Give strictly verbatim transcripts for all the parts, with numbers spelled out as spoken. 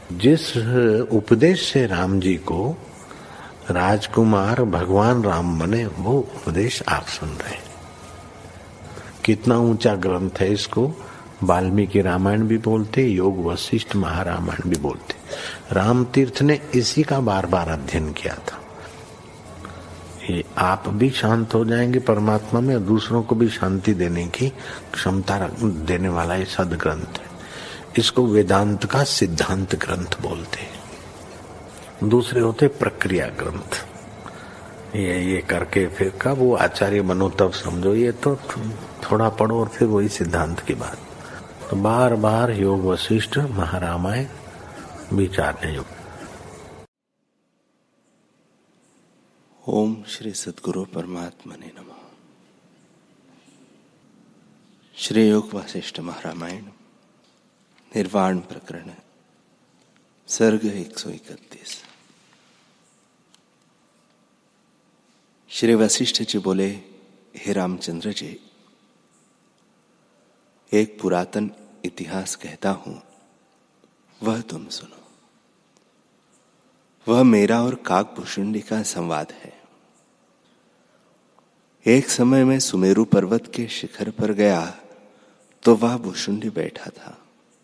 जिस उपदेश से राम जी को राजकुमार भगवान राम बने, वो उपदेश आप सुन रहे हैं। कितना ऊंचा ग्रंथ है, इसको वाल्मीकि रामायण भी बोलते, योग वशिष्ठ महारामायण भी बोलते। राम तीर्थ ने इसी का बार बार अध्ययन किया था। ये आप भी शांत हो जाएंगे परमात्मा में, और दूसरों को भी शांति देने की क्षमता देने वाला ये सदग्रंथ है। इसको वेदांत का सिद्धांत ग्रंथ बोलते हैं। दूसरे होते प्रक्रिया ग्रंथ। ये ये करके फिर कब वो आचार्य बनो तब समझो, ये तो थोड़ा पढ़ो और फिर वही सिद्धांत की बात। तो बार बार योग वशिष्ठ महारामायण विचारने योग। ओम श्री सद्गुरु परमात्मने नमः। श्री योग वशिष्ठ महारामायण निर्वाण प्रकरण सर्ग एक सौ इकतीस। श्री वशिष्ठ जी बोले, हे रामचंद्र जी, एक पुरातन इतिहास कहता हूं, वह तुम सुनो। वह मेरा और काकभुषुंडी का संवाद है। एक समय मैं सुमेरु पर्वत के शिखर पर गया तो वह भुषुंडी बैठा था।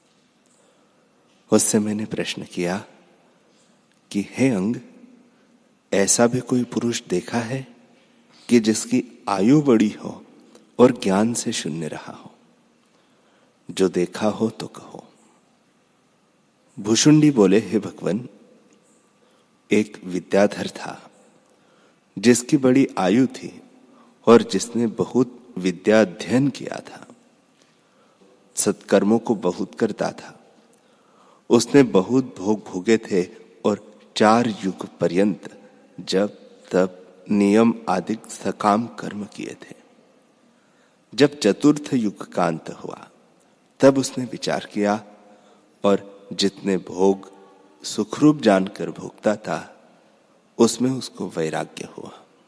उससे मैंने प्रश्न किया कि हे अंग, ऐसा भी कोई पुरुष देखा है कि जिसकी आयु बड़ी हो और ज्ञान से शून्य रहा हो? जो देखा हो तो कहो। भुषुंडी बोले, हे भगवन, एक विद्याधर था जिसकी बड़ी आयु थी और जिसने बहुत विद्या अध्ययन किया था। सत्कर्मों को बहुत करता था। उसने बहुत भोग भोगे थे और चार युग पर्यंत जब तब नियम आदि सकाम कर्म किए थे। जब चतुर्थ युग का अंत हुआ तब उसने विचार किया और जितने भोग सुखरूप जानकर भोगता था उसमें उसको वैराग्य हुआ।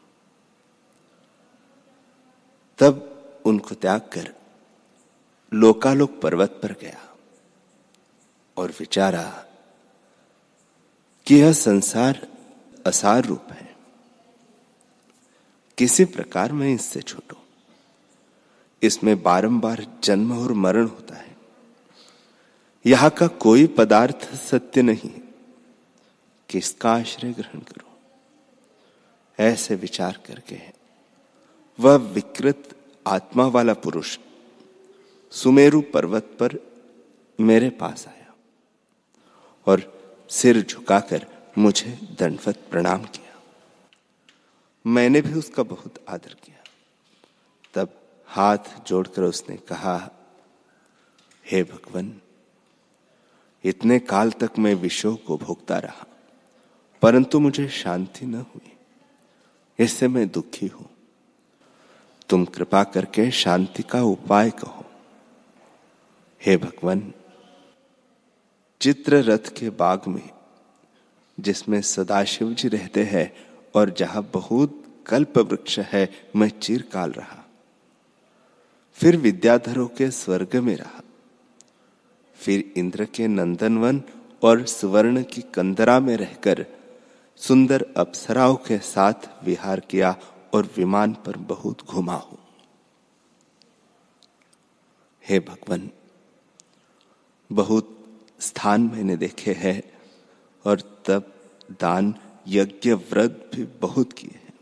तब उनको त्याग कर लोकालोक पर्वत पर गया और विचारा कि यह संसार असार रूप है, किसी प्रकार मैं इससे छूटूं। इसमें बारंबार जन्म और मरण होता है। यहां का कोई पदार्थ सत्य नहीं, किसका आश्रय ग्रहण करूं? ऐसे विचार करके वह विकृत आत्मा वाला पुरुष सुमेरु पर्वत पर मेरे पास आया और सिर झुकाकर मुझे दंडवत प्रणाम किया। मैंने भी उसका बहुत आदर किया। तब हाथ जोड़कर उसने कहा, हे भगवन, इतने काल तक मैं विषयों को भोगता रहा परंतु मुझे शांति न हुई। इससे मैं दुखी हूं। तुम कृपा करके शांति का उपाय कहो। हे भगवन, चित्ररथ के बाग में जिसमें सदाशिव जी रहते हैं और जहां बहुत कल्प वृक्ष है, मैं चिरकाल रहा। फिर विद्याधरों के स्वर्ग में रहा। फिर इंद्र के नंदनवन और सुवर्ण की कंदरा में रहकर सुंदर अप्सराओं के साथ विहार किया और विमान पर बहुत घुमा हूं। हे भगवन, बहुत स्थान मैंने देखे हैं और तब दान यज्ञ व्रत भी बहुत किए हैं।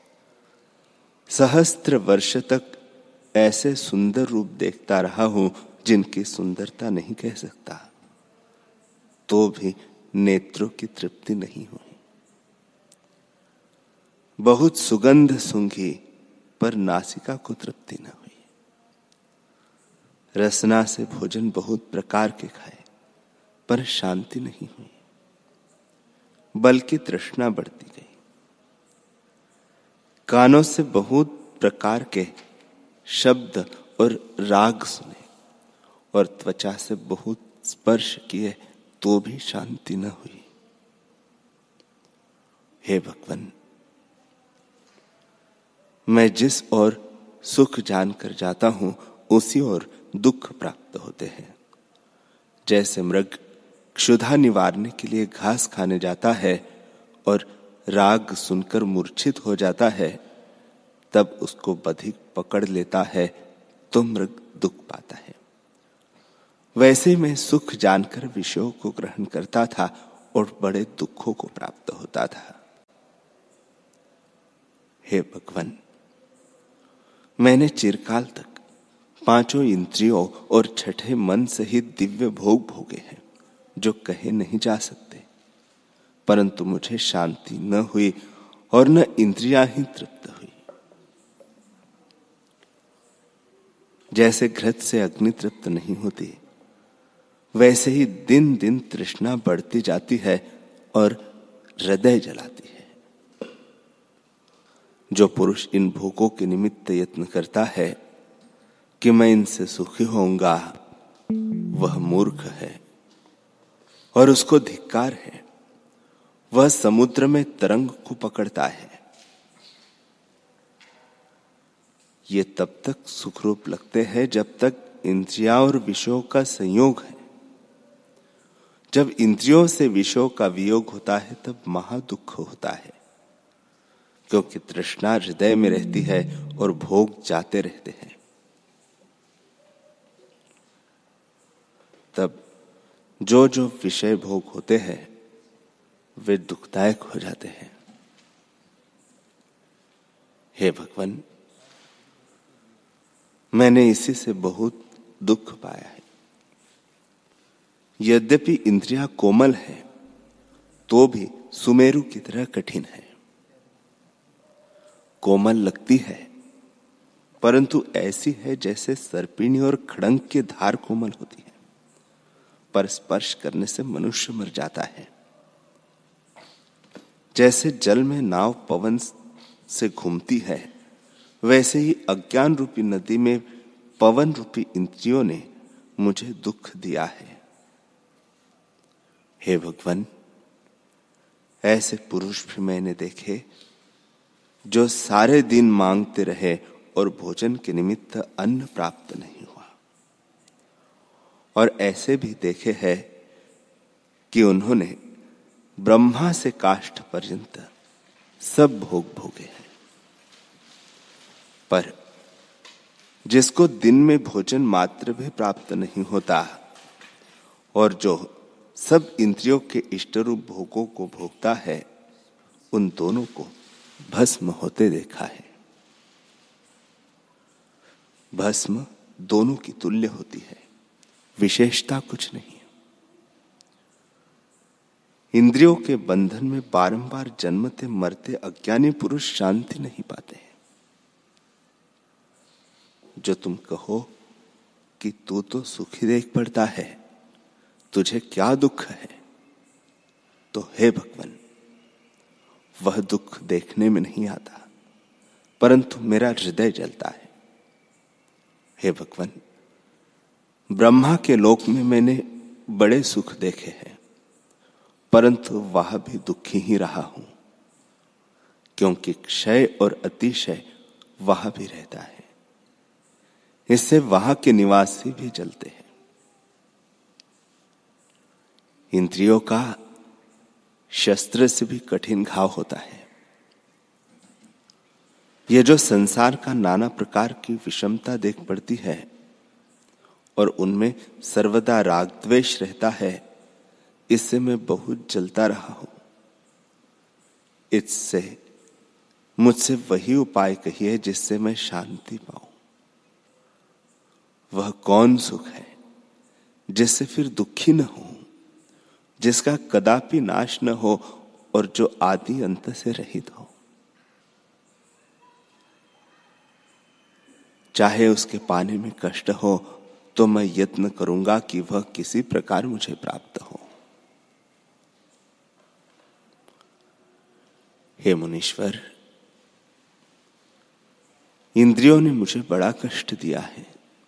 सहस्त्र वर्ष तक ऐसे सुंदर रूप देखता रहा हूं जिनकी सुंदरता नहीं कह सकता, तो भी नेत्रों की तृप्ति नहीं हुई। बहुत सुगंध सूंघी पर नासिका को तृप्ति न हुई। रसना से भोजन बहुत प्रकार के खाए पर शांति नहीं हुई, बल्कि तृष्णा बढ़ती गई। कानों से बहुत प्रकार के शब्द और राग सुने और त्वचा से बहुत स्पर्श किए तो भी शांति न हुई। हे भगवन, मैं जिस ओर सुख जानकर जाता हूं उसी ओर दुख प्राप्त होते हैं। जैसे मृग क्षुधा निवारने के लिए घास खाने जाता है और राग सुनकर मूर्छित हो जाता है, तब उसको बधिक पकड़ लेता है तो मृग दुख पाता है। वैसे मैं सुख जानकर विषयों को ग्रहण करता था और बड़े दुखों को प्राप्त होता था। हे भगवान, मैंने चिरकाल तक पांचों इंद्रियों और छठे मन सहित दिव्य भोग भोगे हैं जो कहे नहीं जा सकते, परंतु मुझे शांति न हुई और न इंद्रियां ही तृप्त हुई। जैसे घृत से अग्नि तृप्त नहीं होती, वैसे ही दिन दिन तृष्णा बढ़ती जाती है और हृदय जलाती है। जो पुरुष इन भोगों के निमित्त यत्न करता है कि मैं इनसे सुखी होऊंगा, वह मूर्ख है और उसको धिक्कार है। वह समुद्र में तरंग को पकड़ता है। ये तब तक सुखरूप लगते हैं जब तक इंद्रियां और विषयों का संयोग है। जब इंद्रियों से विषयों का वियोग होता है तब महादुख होता है, क्योंकि तृष्णा हृदय में रहती है और भोग जाते रहते हैं। तब जो जो विषय भोग होते हैं वे दुखदायक हो जाते हैं। हे भगवान, मैंने इसी से बहुत दुख पाया है। यद्यपि इंद्रियां कोमल है तो भी सुमेरु की तरह कठिन है। कोमल लगती है परंतु ऐसी है जैसे सर्पिणी और खड़ंग की धार कोमल होती है, पर स्पर्श करने से मनुष्य मर जाता है। जैसे जल में नाव पवन से घूमती है, वैसे ही अज्ञान रूपी नदी में पवन रूपी इंद्रियों ने मुझे दुख दिया है। हे भगवान, ऐसे पुरुष भी मैंने देखे जो सारे दिन मांगते रहे और भोजन के निमित्त अन्न प्राप्त नहीं हुआ, और ऐसे भी देखे हैं कि उन्होंने ब्रह्मा से काष्ठ पर्यंत सब भोग भोगे हैं। पर जिसको दिन में भोजन मात्र भी प्राप्त नहीं होता और जो सब इंद्रियों के इष्ट रूप भोगों को भोगता है, उन दोनों को भस्म होते देखा है। भस्म दोनों की तुल्य होती है, विशेषता कुछ नहीं है। इंद्रियों के बंधन में बारंबार जन्मते मरते अज्ञानी पुरुष शांति नहीं पाते हैं। जो तुम कहो कि तू तो सुखी देख पड़ता है, तुझे क्या दुख है, तो हे भगवान, वह दुख देखने में नहीं आता, परंतु मेरा हृदय जलता है। हे भगवान, ब्रह्मा के लोक में मैंने बड़े सुख देखे हैं, परंतु वह भी दुखी ही रहा हूं, क्योंकि क्षय और अतिशय वह भी रहता है। इससे वहां के निवासी भी जलते हैं। इंद्रियों का शस्त्र से भी कठिन घाव होता है। ये जो संसार का नाना प्रकार की विषमता देख पड़ती है और उनमें सर्वदा राग द्वेष रहता है, इससे मैं बहुत जलता रहा हूं। इससे मुझसे वही उपाय कहिए जिससे मैं शांति पाऊं। वह कौन सुख है जिससे फिर दुखी न हो, जिसका कदापि नाश न हो और जो आदि अंत से रहित हो। चाहे उसके पाने में कष्ट हो तो मैं यत्न करूंगा कि वह किसी प्रकार मुझे प्राप्त हो। हे मुनीश्वर, इंद्रियों ने मुझे बड़ा कष्ट दिया है।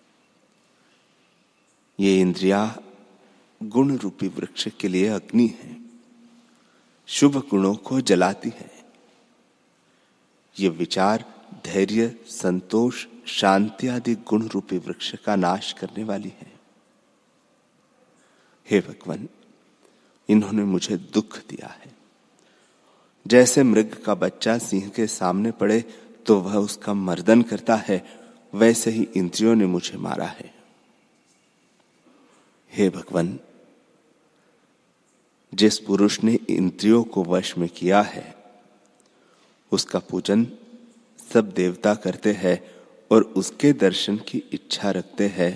ये इंद्रियां गुण रूपी वृक्ष के लिए अग्नि है, शुभ गुणों को जलाती है। ये विचार, धैर्य, संतोष, शांति आदि गुण रूपी वृक्ष का नाश करने वाली है। हे भगवान, इन्होंने मुझे दुख दिया है। जैसे मृग का बच्चा सिंह के सामने पड़े तो वह उसका मर्दन करता है, वैसे ही इंद्रियों ने मुझे मारा है। हे भगवान, जिस पुरुष ने इंद्रियों को वश में किया है उसका पूजन सब देवता करते हैं और उसके दर्शन की इच्छा रखते हैं,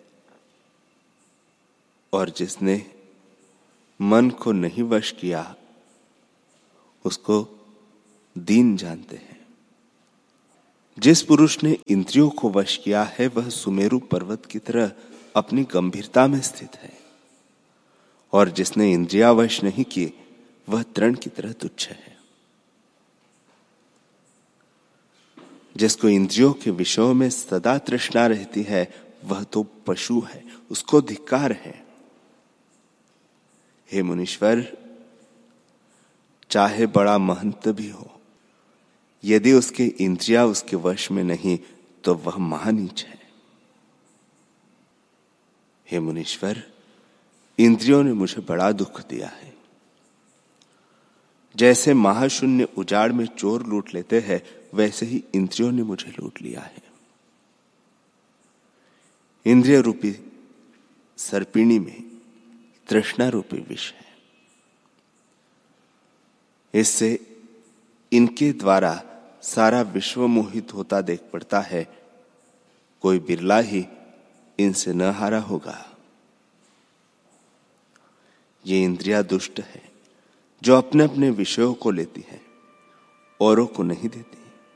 और जिसने मन को नहीं वश किया उसको दीन जानते हैं। जिस पुरुष ने इंद्रियों को वश किया है वह सुमेरु पर्वत की तरह अपनी गंभीरता में स्थित है, और जिसने इंद्रिया वश नहीं किए वह तृण की तरह तुच्छ है। जिसको इंद्रियों के विषयों में सदा तृष्णा रहती है वह तो पशु है, उसको धिक्कार है। हे मुनीश्वर, चाहे बड़ा महंत भी हो, यदि उसके इंद्रिया उसके वश में नहीं तो वह महानीच है। हे मुनीश्वर, इंद्रियों ने मुझे बड़ा दुख दिया है। जैसे महाशून्य उजाड़ में चोर लूट लेते हैं, वैसे ही इंद्रियों ने मुझे लूट लिया है। इंद्रिय रूपी सर्पिणी में तृष्णा रूपी विष है। इससे इनके द्वारा सारा विश्व मोहित होता देख पड़ता है। कोई बिरला ही इनसे न हारा होगा। ये इंद्रिया दुष्ट है जो अपने अपने विषयों को लेती है, औरों को नहीं देती।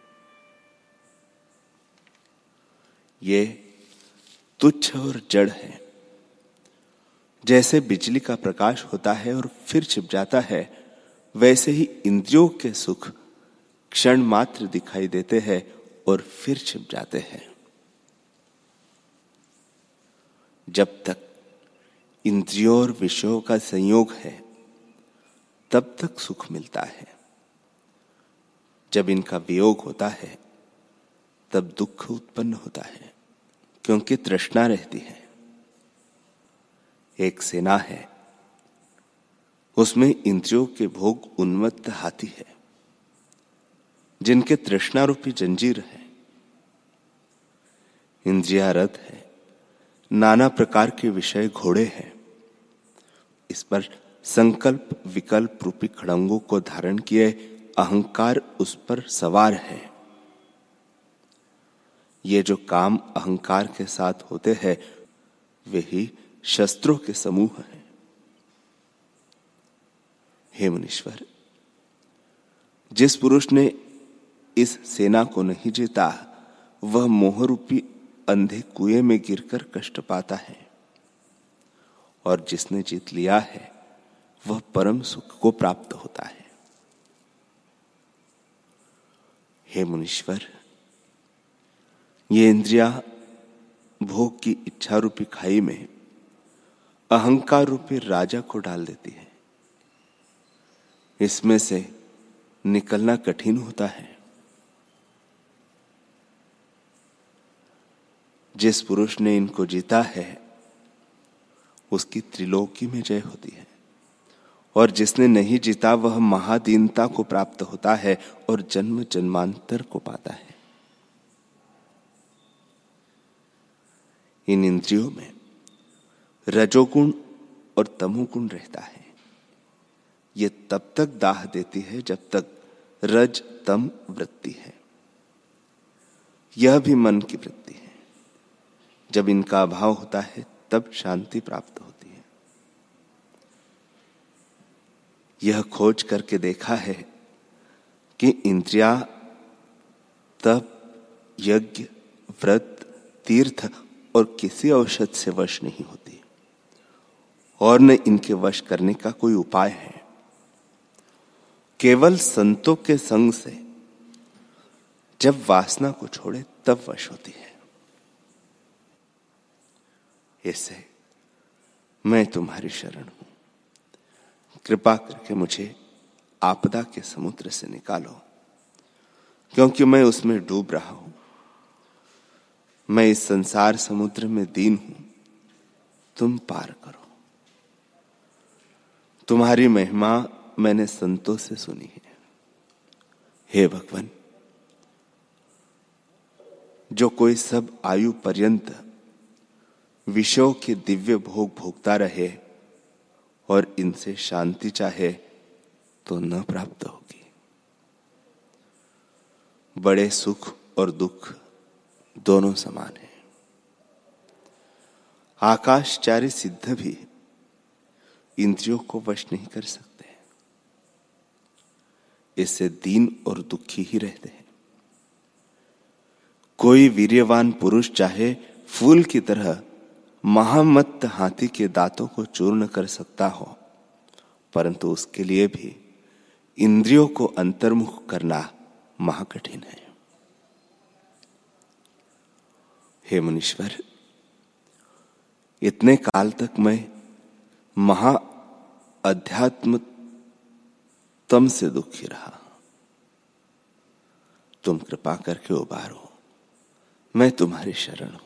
ये तुच्छ और जड़ है। जैसे बिजली का प्रकाश होता है और फिर छिप जाता है, वैसे ही इंद्रियों के सुख क्षण मात्र दिखाई देते हैं और फिर छिप जाते हैं। जब तक इंद्रियों और विषयों का संयोग है तब तक सुख मिलता है। जब इनका वियोग होता है तब दुख उत्पन्न होता है, क्योंकि तृष्णा रहती है। एक सेना है, उसमें इंद्रियों के भोग उन्मत्त हाथी है, जिनके तृष्णा रूपी जंजीर है। इंद्रिया रथ है, नाना प्रकार के विषय घोड़े हैं। इस पर संकल्प विकल्प रूपी खड़ंगों को धारण किए अहंकार उस पर सवार है। ये जो काम अहंकार के साथ होते हैं वे ही शस्त्रों के समूह हैं। हे मुनीश्वर, जिस पुरुष ने इस सेना को नहीं जीता वह मोह रूपी अंधे कुएं में गिरकर कष्ट पाता है, और जिसने जीत लिया है वह परम सुख को प्राप्त होता है। हे मुनीश्वर, ये इंद्रिया भोग की इच्छा रूपी खाई में अहंकार रूपी राजा को डाल देती है। इसमें से निकलना कठिन होता है। जिस पुरुष ने इनको जीता है उसकी त्रिलोकी में जय होती है, और जिसने नहीं जीता वह महादीनता को प्राप्त होता है और जन्म जन्मांतर को पाता है। इन इंद्रियों में रजोगुण और तमोगुण रहता है। ये तब तक दाह देती है जब तक रज तम वृत्ति है। यह भी मन की वृत्ति है। जब इनका अभाव होता है तब शांति प्राप्त होती है। यह खोज करके देखा है कि इंद्रिया तप, यज्ञ, व्रत, तीर्थ और किसी औषध से वश नहीं होती, और न इनके वश करने का कोई उपाय है। केवल संतों के संग से जब वासना को छोड़े तब वश होती है। इससे मैं तुम्हारी शरण हूं। कृपा करके मुझे आपदा के समुद्र से निकालो, क्योंकि मैं उसमें डूब रहा हूं। मैं इस संसार समुद्र में दीन हूं, तुम पार करो। तुम्हारी महिमा मैंने संतों से सुनी है। हे भगवान, जो कोई सब आयु पर्यंत विषयों के दिव्य भोग भोगता रहे और इनसे शांति चाहे तो न प्राप्त होगी। बड़े सुख और दुख दोनों समान हैं। आकाशचारी सिद्ध भी इंद्रियों को वश नहीं कर सकते, इससे दीन और दुखी ही रहते हैं। कोई वीर्यवान पुरुष चाहे फूल की तरह महामत्त हाथी के दांतों को चूर्ण कर सकता हो, परंतु उसके लिए भी इंद्रियों को अंतर्मुख करना महाकठिन है। हे मुनीश्वर, इतने काल तक मैं महा अध्यात्म तम से दुखी रहा। तुम कृपा करके उबारो, मैं तुम्हारी शरण हूं।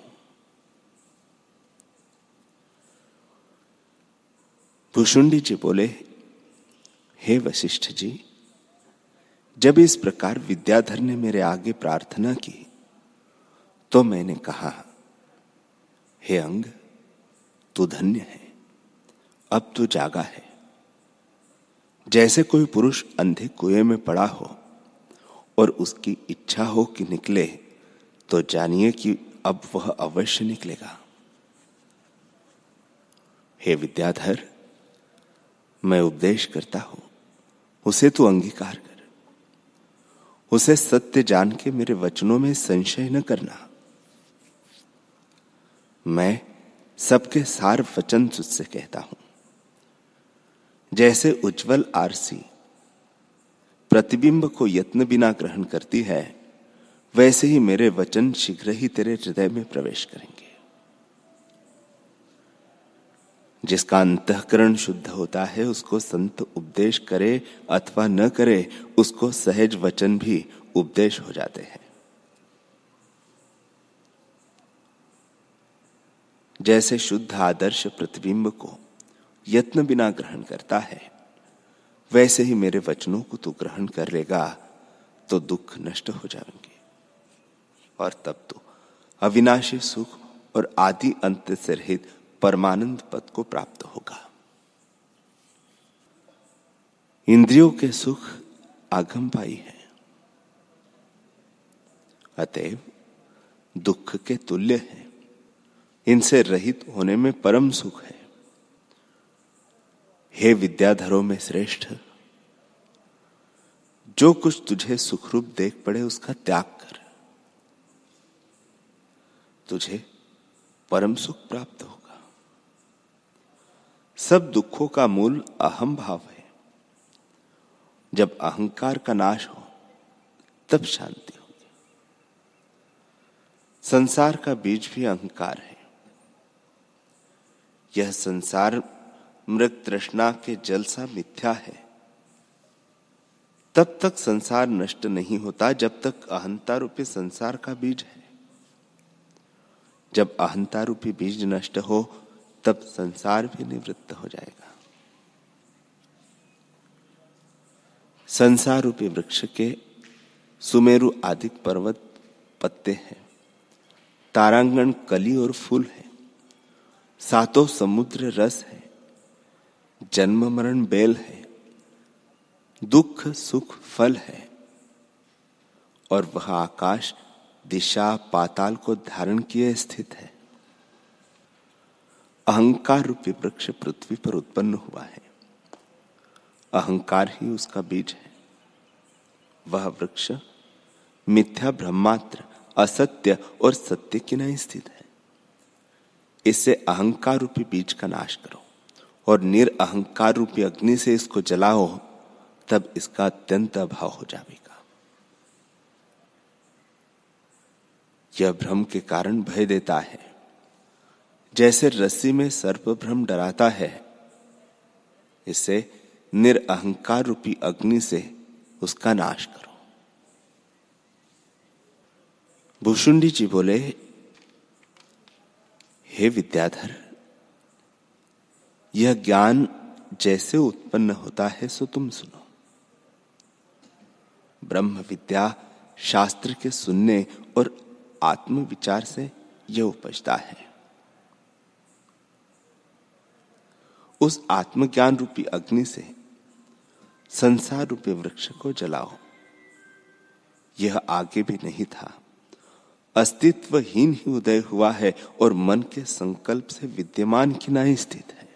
भुशुंडी जी बोले, हे वशिष्ठ जी, जब इस प्रकार विद्याधर ने मेरे आगे प्रार्थना की तो मैंने कहा, हे अंग, तू धन्य है, अब तू जागा है। जैसे कोई पुरुष अंधे कुएं में पड़ा हो और उसकी इच्छा हो कि निकले, तो जानिए कि अब वह अवश्य निकलेगा। हे विद्याधर, मैं उपदेश करता हूं, उसे तू अंगीकार कर। उसे सत्य जान के मेरे वचनों में संशय न करना। मैं सबके सार वचन तुझसे कहता हूं। जैसे उज्जवल आरसी प्रतिबिंब को यत्न बिना ग्रहण करती है, वैसे ही मेरे वचन शीघ्र ही तेरे हृदय में प्रवेश करेंगे। जिसका अंतःकरण शुद्ध होता है, उसको संत उपदेश करे अथवा न करे, उसको सहज वचन भी उपदेश हो जाते हैं। जैसे शुद्ध आदर्श प्रतिबिंब को यत्न बिना ग्रहण करता है, वैसे ही मेरे वचनों को तू ग्रहण कर लेगा तो दुख नष्ट हो जाएंगे और तब तो अविनाशी सुख और आदि अंत से रहित परमानंद पद को प्राप्त होगा। इंद्रियों के सुख आगमपाई है, अतएव दुख के तुल्य है। इनसे रहित होने में परम सुख है। हे विद्याधरों में श्रेष्ठ, जो कुछ तुझे सुखरूप देख पड़े उसका त्याग कर, तुझे परम सुख प्राप्त होगा। सब दुखों का मूल अहम भाव है। जब अहंकार का नाश हो तब शांति होगी। संसार का बीज भी अहंकार है। यह संसार मृग तृष्णा के जल सा मिथ्या है। तब तक संसार नष्ट नहीं होता जब तक अहंता रूपी संसार का बीज है। जब अहंता रूपी बीज नष्ट हो तब संसार भी निवृत्त हो जाएगा। संसार रूपी वृक्ष के सुमेरु आदि पर्वत पत्ते हैं, तारांगण कली और फूल है, सातों समुद्र रस है, जन्म मरण बेल है, दुख सुख फल है, और वह आकाश दिशा पाताल को धारण किए स्थित है। अहंकार रूपी वृक्ष पृथ्वी पर उत्पन्न हुआ है। अहंकार ही उसका बीज है। वह वृक्ष मिथ्या ब्रह्मात्र असत्य और सत्य की नहीं स्थित है। इससे अहंकार रूपी बीज का नाश करो और निरअहंकार रूपी अग्नि से इसको जलाओ, तब इसका अत्यंत अभाव हो जाएगा। यह भ्रम के कारण भय देता है। जैसे रस्सी में सर्प भ्रम डराता है, इससे निरअहंकार रूपी अग्नि से उसका नाश करो। भुशुंडी जी बोले, हे विद्याधर, यह ज्ञान जैसे उत्पन्न होता है सो तुम सुनो। ब्रह्म विद्या शास्त्र के सुनने और आत्म विचार से यह उपजता है। उस आत्मज्ञान रूपी अग्नि से संसार रूपी वृक्ष को जलाओ। यह आगे भी नहीं था, अस्तित्वहीन ही उदय हुआ है और मन के संकल्प से विद्यमान किनारे स्थित है।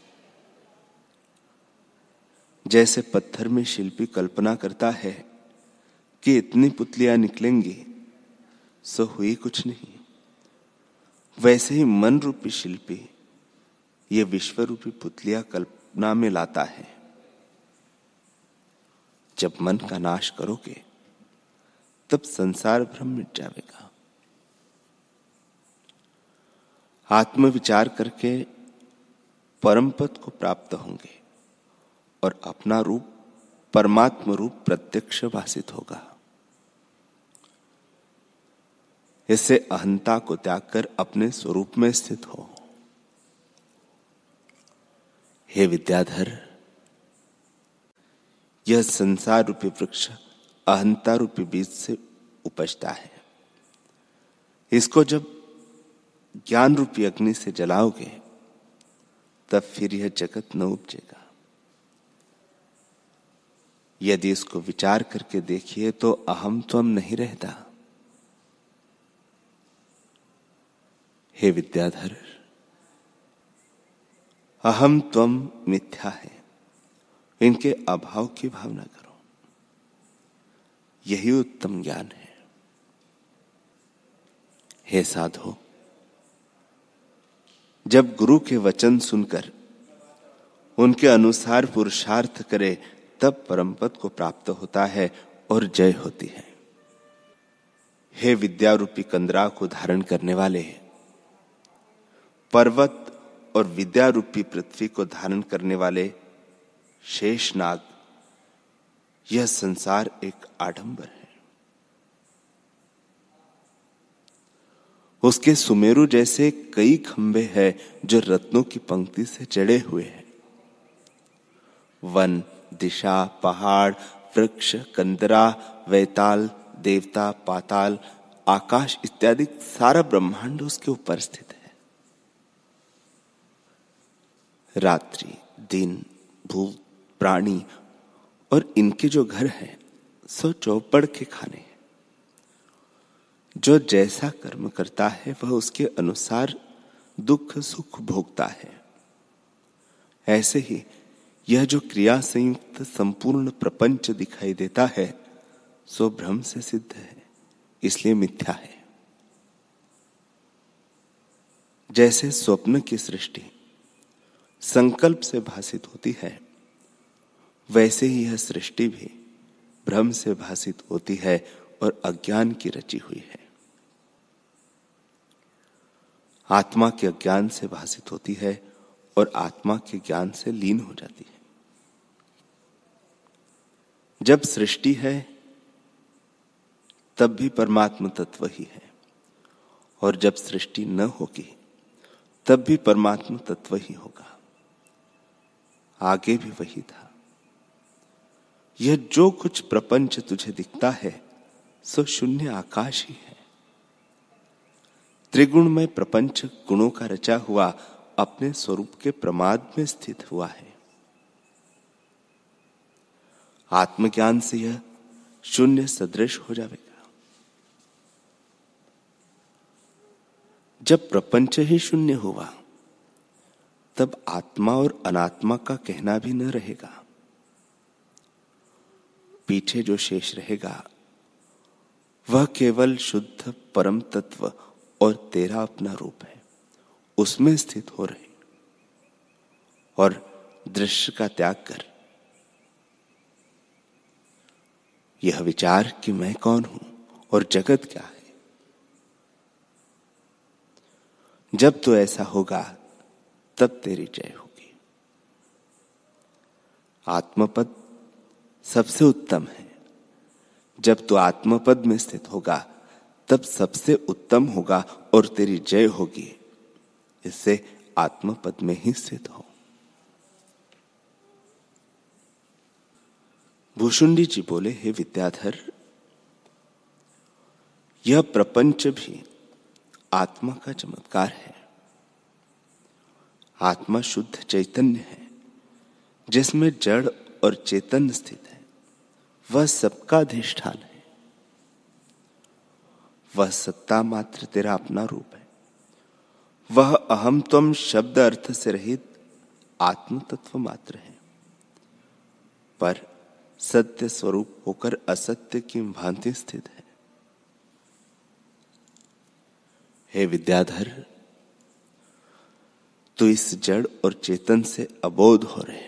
जैसे पत्थर में शिल्पी कल्पना करता है कि इतनी पुतलियां निकलेंगी, सो हुई कुछ नहीं। वैसे ही मन रूपी शिल्पी ये विश्व रूपी पुतलियां कल्पना में लाता है। जब मन का नाश करोगे तब संसार भ्रम मिट जाएगा। आत्मविचार करके परम पद को प्राप्त होंगे और अपना रूप परमात्म रूप प्रत्यक्ष भासित होगा। इससे अहंता को त्याग कर अपने स्वरूप में स्थित हो। हे विद्याधर, यह संसार रूपी वृक्ष अहंता रूपी बीज से उपजता है। इसको जब ज्ञान रूपी अग्नि से जलाओगे तब फिर यह जगत न उपजेगा। यदि इसको विचार करके देखिए तो अहम त्वम नहीं रहता। हे विद्याधर, अहम त्वम मिथ्या है, इनके अभाव की भावना करो। यही उत्तम ज्ञान है। हे साधो, जब गुरु के वचन सुनकर उनके अनुसार पुरुषार्थ करे तब परम पद को प्राप्त होता है और जय होती है। हे विद्या रूपी कंदरा को धारण करने वाले, पर्वत और विद्या रूपी पृथ्वी को धारण करने वाले शेषनाग, यह संसार एक आडंबर है। उसके सुमेरु जैसे कई खंभे हैं जो रत्नों की पंक्ति से जड़े हुए हैं। वन, दिशा, पहाड़, वृक्ष, कंदरा, वैताल, देवता, पाताल, आकाश इत्यादि सारा ब्रह्मांड उसके ऊपर स्थित है। रात्रि, दिन, भूत, प्राणी और इनके जो घर हैं सो चौपड़ के खाने हैं। जो जैसा कर्म करता है वह उसके अनुसार दुख सुख भोगता है। ऐसे ही यह जो क्रिया संयुक्त संपूर्ण प्रपंच दिखाई देता है सो भ्रम से सिद्ध है, इसलिए मिथ्या है। जैसे स्वप्न की सृष्टि संकल्प से भासित होती है, वैसे ही यह सृष्टि भी भ्रम से भासित होती है और अज्ञान की रची हुई है। आत्मा के अज्ञान से भासित होती है और आत्मा के ज्ञान से लीन हो जाती है। जब सृष्टि है तब भी परमात्म तत्व ही है, और जब सृष्टि न होगी तब भी परमात्म तत्व ही होगा। आगे भी वही था। यह जो कुछ प्रपंच तुझे दिखता है सो शून्य आकाश ही है। त्रिगुणमय प्रपंच गुणों का रचा हुआ अपने स्वरूप के प्रमाद में स्थित हुआ है। आत्मज्ञान से यह शून्य सदृश हो जाएगा। जब प्रपंच ही शून्य हुआ तब आत्मा और अनात्मा का कहना भी न रहेगा। पीछे जो शेष रहेगा वह केवल शुद्ध परम तत्व और तेरा अपना रूप है, उसमें स्थित हो रहे। और दृश्य का त्याग कर यह विचार कि मैं कौन हूं और जगत क्या है। जब तो ऐसा होगा तब तेरी जय होगी। आत्मपद सबसे उत्तम है। जब तू आत्मपद में स्थित होगा तब सबसे उत्तम होगा और तेरी जय होगी। इससे आत्मपद में ही स्थित हो। भूषुंडी जी बोले, हे विद्याधर, यह प्रपंच भी आत्मा का चमत्कार है। आत्मा शुद्ध चैतन्य है जिसमें जड़ और चेतन स्थित है। वह सबका अधिष्ठान है। वह सत्ता मात्र तेरा अपना रूप है। वह अहम त्वम शब्द अर्थ से रहित आत्म तत्व मात्र है, पर सत्य स्वरूप होकर असत्य की भांति स्थित है। हे विद्याधर, तू इस जड़ और चेतन से अबोध हो रहे।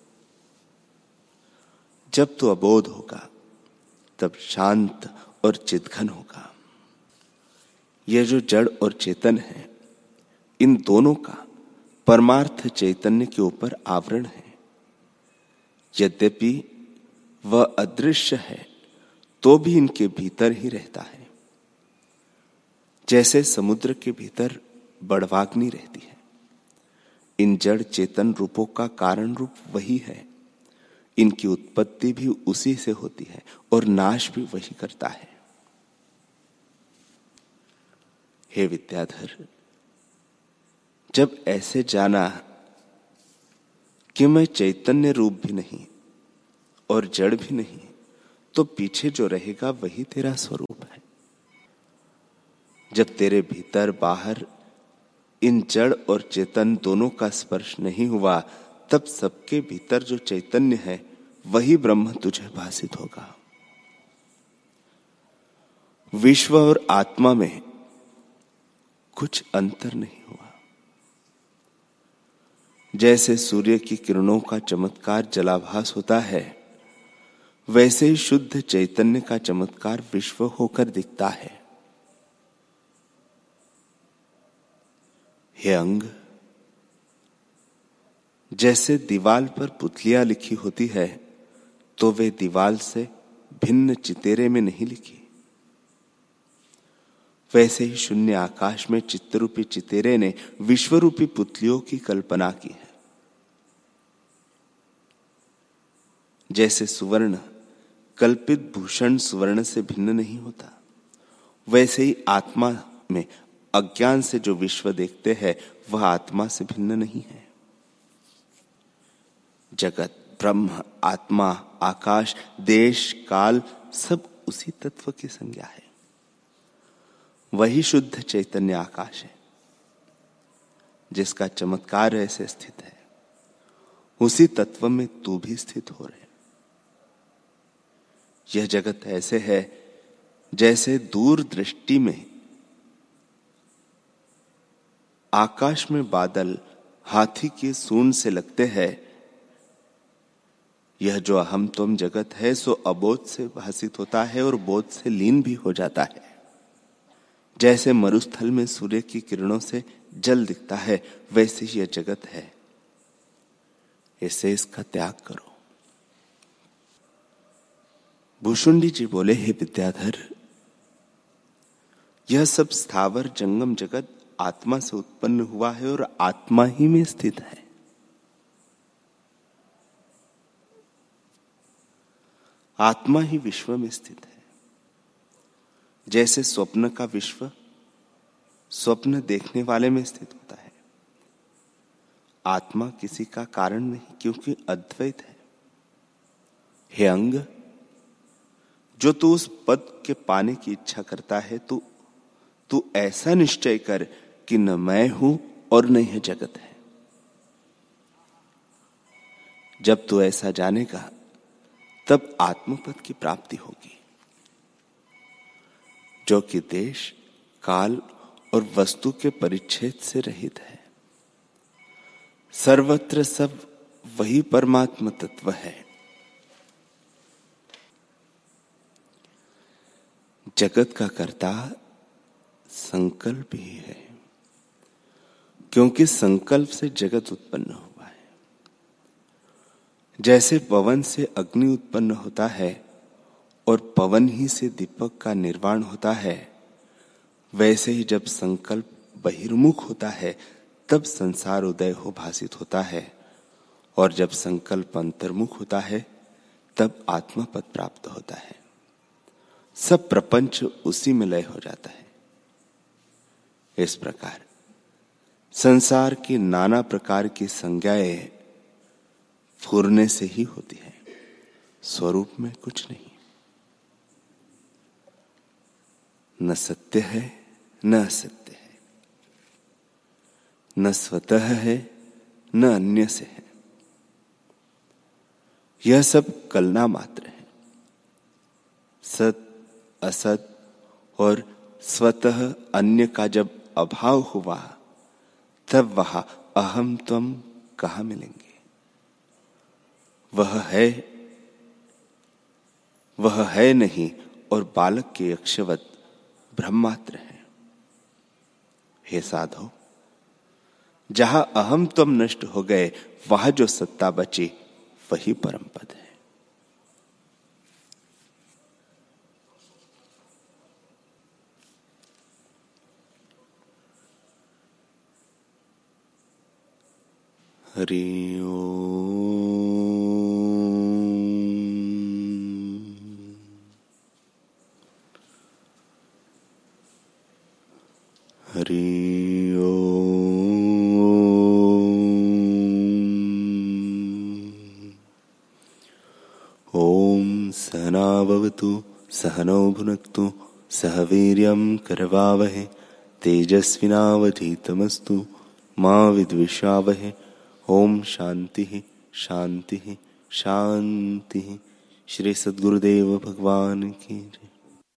जब तू अबोध होगा तब शांत और चिदघन होगा। यह जो जड़ और चेतन है, इन दोनों का परमार्थ चैतन्य के ऊपर आवरण है। यद्यपि वह अदृश्य है तो भी इनके भीतर ही रहता है। जैसे समुद्र के भीतर बड़वाग्नि रहती है, इन जड़ चेतन रूपों का कारण रूप वही है। इनकी उत्पत्ति भी उसी से होती है और नाश भी वही करता है। हे विद्याधर, जब ऐसे जाना कि मैं चैतन्य रूप भी नहीं और जड़ भी नहीं, तो पीछे जो रहेगा वही तेरा स्वरूप है। जब तेरे भीतर बाहर इन जड़ और चेतन दोनों का स्पर्श नहीं हुआ, तब सबके भीतर जो चैतन्य है वही ब्रह्म तुझे भासित होगा। विश्व और आत्मा में कुछ अंतर नहीं हुआ। जैसे सूर्य की किरणों का चमत्कार जलाभास होता है, वैसे ही शुद्ध चैतन्य का चमत्कार विश्व होकर दिखता है। हे अंग, जैसे दीवाल पर पुतलियां लिखी होती है तो वे दीवाल से भिन्न चितेरे में नहीं लिखी, वैसे ही शून्य आकाश में चित्तरूपी चितेरे ने विश्वरूपी पुतलियों की कल्पना की है। जैसे सुवर्ण कल्पित भूषण सुवर्ण से भिन्न नहीं होता, वैसे ही आत्मा में अज्ञान से जो विश्व देखते हैं वह आत्मा से भिन्न नहीं है। जगत, ब्रह्म, आत्मा, आकाश, देश, काल सब उसी तत्व की संज्ञा है। वही शुद्ध चैतन्य आकाश है जिसका चमत्कार ऐसे स्थित है। उसी तत्व में तू भी स्थित हो रहे। यह जगत ऐसे है जैसे दूर दृष्टि में आकाश में बादल हाथी के सूंड से लगते हैं। यह जो अहम तुम जगत है सो अबोध से भासित होता है और बोध से लीन भी हो जाता है। जैसे मरुस्थल में सूर्य की किरणों से जल दिखता है, वैसे ही यह जगत है। ऐसे इसका त्याग करो। भूषुंडी जी बोले, हे विद्याधर, यह सब स्थावर जंगम जगत आत्मा से उत्पन्न हुआ है और आत्मा ही में स्थित है। आत्मा ही विश्व में स्थित है। जैसे स्वप्न का विश्व स्वप्न देखने वाले में स्थित होता है, आत्मा किसी का कारण नहीं, क्योंकि अद्वैत है। हे अंग, जो तू उस पद के पाने की इच्छा करता है, तू तू ऐसा निश्चय कर कि न मैं हूं और न यह जगत है। जब तू ऐसा जानेगा तब आत्मपद की प्राप्ति होगी, जो कि देश, काल और वस्तु के परिच्छेद से रहित है। सर्वत्र सब वही परमात्म तत्व है। जगत का कर्ता संकल्प ही है, क्योंकि संकल्प से जगत उत्पन्न हुआ है। जैसे पवन से अग्नि उत्पन्न होता है और पवन ही से दीपक का निर्वाण होता है, वैसे ही जब संकल्प बहिर्मुख होता है तब संसार उदय हो भासित होता है, और जब संकल्प अंतर्मुख होता है तब आत्मपद प्राप्त होता है। सब प्रपंच उसी में लय हो जाता है। इस प्रकार संसार की नाना प्रकार की संज्ञाएं फूरने से ही होती है, स्वरूप में कुछ नहीं। न सत्य है न असत्य है, न स्वतः है न अन्य से है। यह सब कलना मात्र है। सत असत और स्वतः अन्य का जब अभाव हुआ तब वहां अहम त्वम कहां मिलेंगे। वह है वह है नहीं और बालक के यक्षवत ब्रह्मात्र है। हे साधो, जहां अहम त्वम नष्ट हो गए वहां जो सत्ता बची वही परम पद है। हरि ओम। हरि ओम। ओम सहना भवतु सहनौ भुनक्तु सह वीर्यं करवावहै तेजस्विनावधीतमस्तु मा विद्विषावहै। ओम शांति शांति शांति। श्री सद्गुरुदेव भगवान की जय।